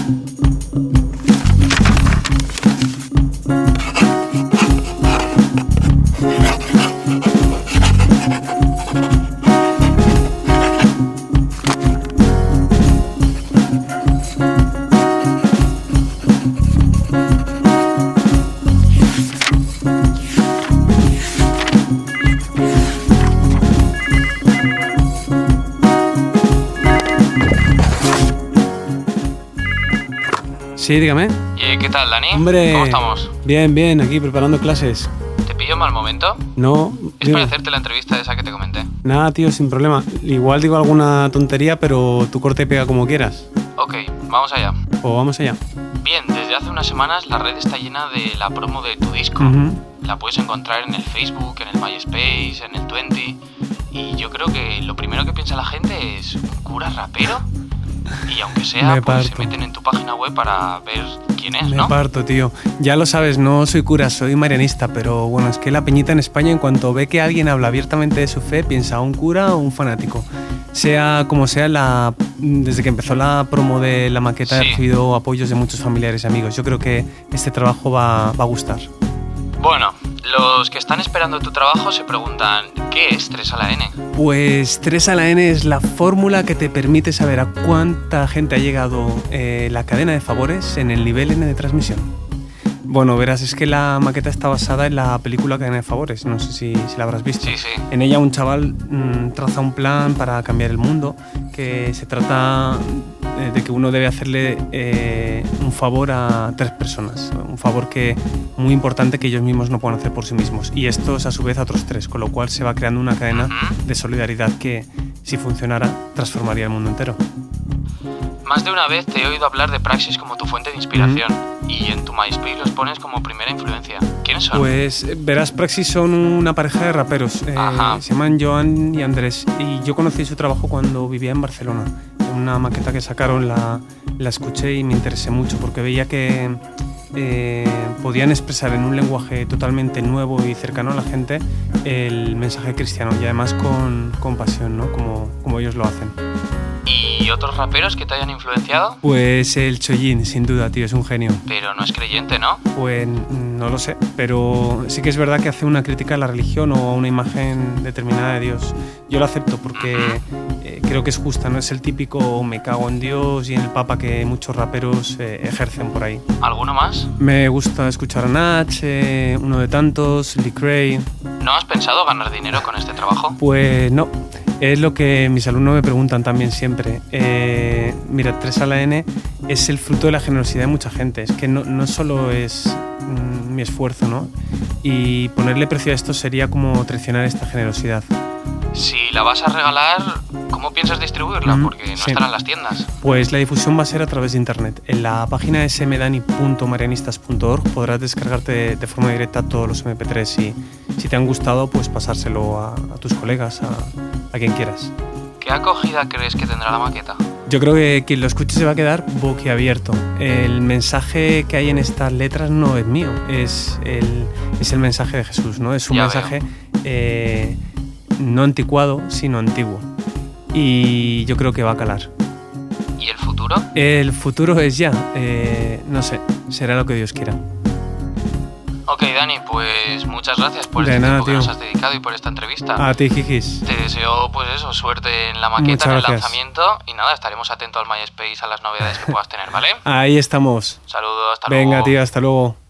Sí, dígame. ¿Y qué tal, Dani? Hombre, ¿cómo estamos? Bien, aquí preparando clases. ¿Te pillo en mal momento? No. Es para hacerte la entrevista esa que te comenté. Nada, tío, sin problema. Igual digo alguna tontería, pero tú corta y pega como quieras. Ok, vamos allá. O vamos allá. Bien, desde hace unas semanas la red está llena de la promo de tu disco. La puedes encontrar en el Facebook, en el MySpace, en el 20. Y yo creo que lo primero que piensa la gente es ¿un cura rapero? Y aunque sea, pues se meten en tu página web para ver quién es, ¿no? Me parto, tío. Ya lo sabes, no soy cura, soy marianista, pero bueno, es que la peñita en España, en cuanto ve que alguien habla abiertamente de su fe, piensa un cura o un fanático. Sea como sea, desde que empezó la promo de la maqueta he recibido apoyos de muchos familiares y amigos. Yo creo que este trabajo va a gustar. Bueno, los que están esperando tu trabajo se preguntan ¿qué es 3 a la N? Pues 3 a la N es la fórmula que te permite saber a cuánta gente ha llegado la cadena de favores en el nivel N de transmisión. Bueno, verás, es que la maqueta está basada en la película Cadena de Favores, no sé si la habrás visto. Sí. En ella un chaval traza un plan para cambiar el mundo, que se trata de que uno debe hacerle un favor a 3 personas, un favor muy importante que ellos mismos no pueden hacer por sí mismos, y estos a su vez a otros 3, con lo cual se va creando una cadena de solidaridad que, si funcionara, transformaría el mundo entero. Más de una vez te he oído hablar de Praxis como tu fuente de inspiración y en tu MySpace los pones como primera influencia. ¿Quiénes son? Pues verás, Praxis son una pareja de raperos, se llaman Joan y Andrés, y yo conocí su trabajo cuando vivía en Barcelona. Una maqueta que sacaron la escuché y me interesé mucho porque veía que podían expresar en un lenguaje totalmente nuevo y cercano a la gente el mensaje cristiano, y además con pasión, ¿no? Como ellos lo hacen. ¿Y otros raperos que te hayan influenciado? Pues el Chollín, sin duda, tío, es un genio. Pero no es creyente, ¿no? Pues no lo sé, pero sí que es verdad que hace una crítica a la religión o a una imagen determinada de Dios. Yo lo acepto porque creo que es justa, no es el típico me cago en Dios y en el Papa que muchos raperos ejercen por ahí. ¿Alguno más? Me gusta escuchar a Nach, uno de tantos, Lee Cray. ¿No has pensado ganar dinero con este trabajo? Pues no. Es lo que mis alumnos me preguntan también siempre. Mira, 3 a la N es el fruto de la generosidad de mucha gente. Es que no solo es mi esfuerzo, ¿no? Y ponerle precio a esto sería como traicionar esta generosidad. Si la vas a regalar, ¿cómo piensas distribuirla? Porque no estará en las tiendas. Pues la difusión va a ser a través de internet. En la página smdani.marianistas.org podrás descargarte de forma directa todos los MP3 y si te han gustado, pues pasárselo a tus colegas, a quien quieras. ¿Qué acogida crees que tendrá la maqueta? Yo creo que quien lo escuche se va a quedar boquiabierto. El mensaje que hay en estas letras no es mío, es el mensaje de Jesús, ¿no? Es un mensaje no anticuado, sino antiguo. Y yo creo que va a calar. ¿Y el futuro? El futuro es ya. No sé, será lo que Dios quiera. Ok, Dani, pues muchas gracias por este tiempo que nos has dedicado y por esta entrevista. A ti, Jijis. Te deseo, pues eso, suerte en la maqueta, en el lanzamiento. Y nada, estaremos atentos al MySpace a las novedades que puedas tener, ¿vale? Ahí estamos. Saludos, hasta luego. Venga, tío, hasta luego.